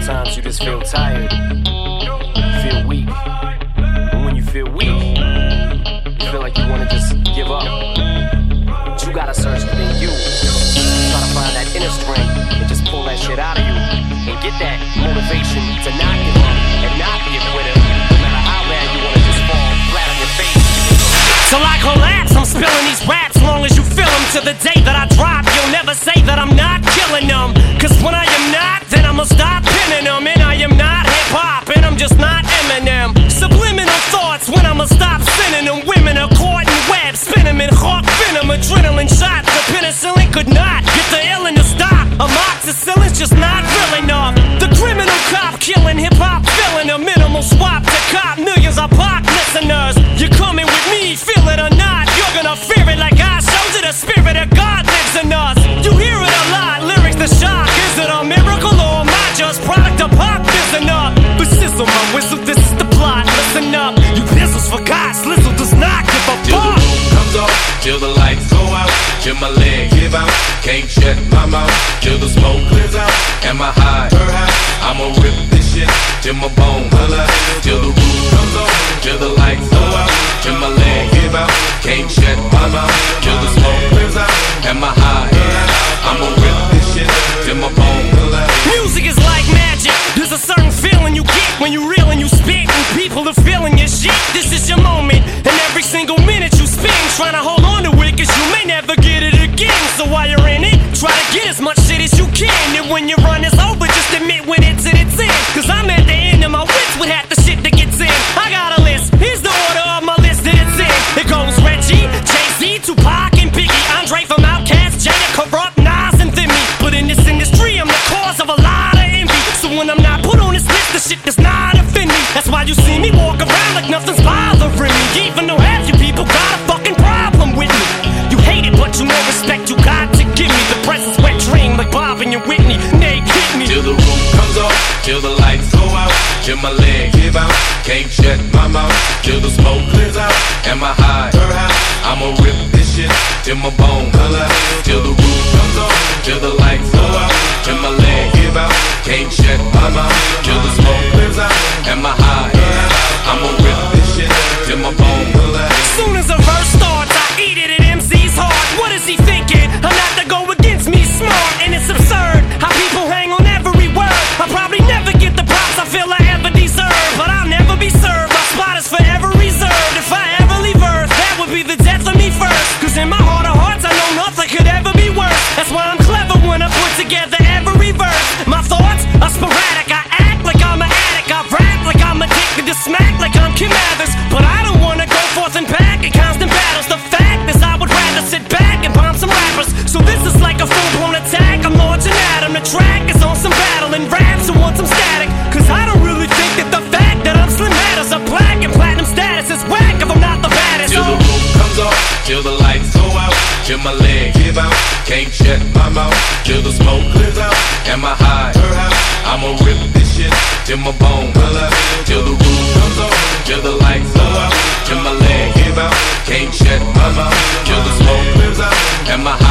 Sometimes you just feel tired, feel weak. And when you feel weak, you feel like you wanna just give up. But you gotta search within you. Try to find that inner strength and just pull that shit out of you. And get that motivation to not give up and not be a quitter. No matter how bad you wanna just fall flat on your face. Till I collapse, I'm spilling these raps. Long as you feel them to the day that I drop, you'll never say that I'm not killing them. Cause when I am not, then I'ma stop pinning them. And I am not hip-hop, and I'm just not Eminem. Subliminal thoughts when I'ma stop sending them. Women are caught in webs, spin them in hawk venom. Adrenaline shots, the penicillin could not get the illin to stop. Amoxicillin's just not real enough. The criminal cop killing hip-hop, filling a minimal swap to cop millions of pop listeners. You're coming with me, feel it or not, you're gonna fear it like I showed you. The spirit of God lives in us. You hear it a lot, lyrics the shock. Is it a miracle or am I just product of pop? Listen up, but sizzle my whistle, this is the plot. Listen up, you pistols forgot, Slizzle does not give a fuck. Till the roof comes off, till the lights go out, till my leg give out, can't shut my mouth, till the smoke clears out, and my high, I'ma rip this shit till my bone holla. Till the roof comes off, till the lights go out, till my leg give out, can't shut my mouth, till the smoke clears out, and my high, I'ma rip this shit till my bone holla. Music is like magic. There's a certain feeling you get when you reel and you spit, and people are feeling your shit. This is your moment, and every single minute you spend trying to hold on to it, cause you may never get it again. So while you're in it, try to get as much shit as you can. And when your run is over, just admit when it's in its end. Cause I'm at the end of my wits with half the shit that gets in. I got a list, here's the order of my list that it's in. It goes Reggie, Jay-Z, Tupac, and Biggie, Andre from Outkast, Jada, Corrupt, Nas, and Thimmy. But in this industry, I'm the cause of a lot of envy. So when I'm not put on this list, the shit does not offend me. That's why you see me walk around like nothing's bothering me. Even though half you people got a fucking problem with me. You hate it, but you know respect you got to give me. The presence wet dream like Bob and your Whitney. Nate hit me. Till the roof comes off, till the lights go out, till my leg give out, can't shut my mouth, till the smoke clears out, and my high, I'ma rip this shit till my bone holla. Till the roof comes off, till the lights go out, till my leg give out, can't shut my mouth, till the smoke clears out, and my high, I'ma rip this shit till my bone holla. Soon as a verse starts, I eat it at MC's heart. What is he thinking? I'm not to go against me, smart, and it's absurd how people hang on every word. I'll probably never get the props I feel I ever deserve, but I'll never be served. My spot is forever reserved. If I ever leave Earth, that would be the death of me first. Cause in my heart of hearts, I know nothing could ever be worse. That's why I'm clever when I put together every verse. My thoughts are sporadic. I act like I'm an addict. I rap like I'm addicted to smack like I'm Kim Mathers. But I don't wanna go forth and back in constant battles. The fact is I would rather sit back and bomb some rappers. So this is like a full-blown attack. I'm launching at 'em. The track is on some battle and raps and want some static. Cause I don't really think that the fact that I'm Slim matters. A black and platinum status is whack if I'm not the baddest. Till the roof comes off, till the lights go out, till my leg give out, can't shut my mouth, till the smoke clears out, and my high, I'ma rip this shit till my bone holla. Till the roof comes off, till the lights go out, till my leg give out, can't shut my mouth, till the smoke clears out, and my high.